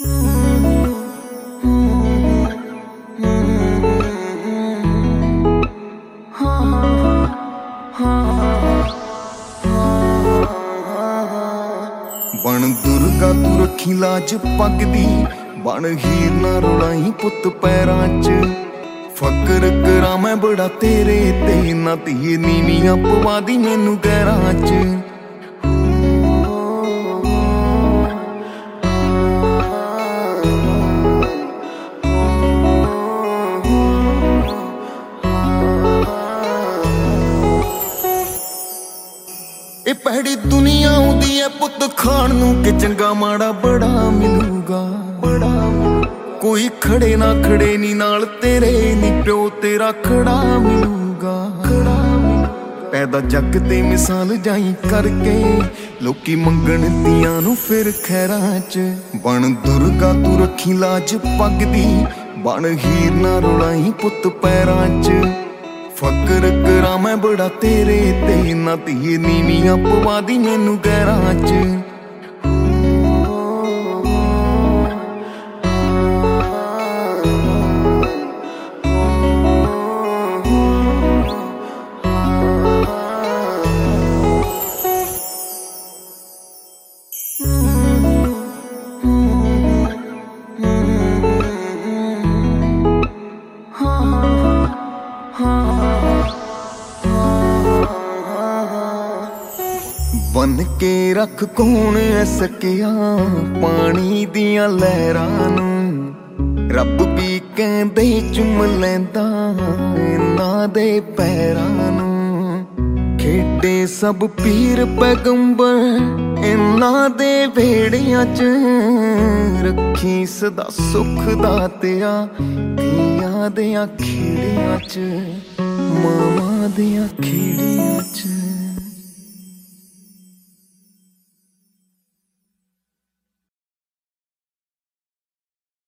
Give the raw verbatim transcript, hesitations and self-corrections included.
बन दुर्गा तू रखी लाज पग दी, बन हीर ना रुलाई पुत पैरां च। फकर करा मैं बड़ा तेरे ते, ना धीए नीवियां पवा दी मैनू गैरां च। ए भैड़ी दुनिया आउंदी है पुत खाण नूं कि चंगा माड़ा बड़ा मिलूगा, बड़ा कोई खड़े ना खड़े नी नाल तेरे, नी प्यो तेरा खड़ा मिलूगा, खड़ा पैदा जग ते मिसाल जाई करके, लोकी मंगण दियां नूं फिर खैरां च। बन दुर्गा तू रखी लाज पग दी, बन हीर ना रुलाई पुत पैरां च। फकर करा मैं बड़ा तेरे ते, ना धीए नीवियां पवा दी मैनू गैरां च। बन के रख कौन ऐ सकिया पानी दियां लहरां नूं, रब भी कहंदे चुम लैंदा इन्हां दे पैरां नूं। खेडे सब पीर पैगंबर इन्हां दे वेड़ियां च, रखी सदा सुख दातिया धीआं देयां खेड़ियां च, मावां देयां खेड़ियां च।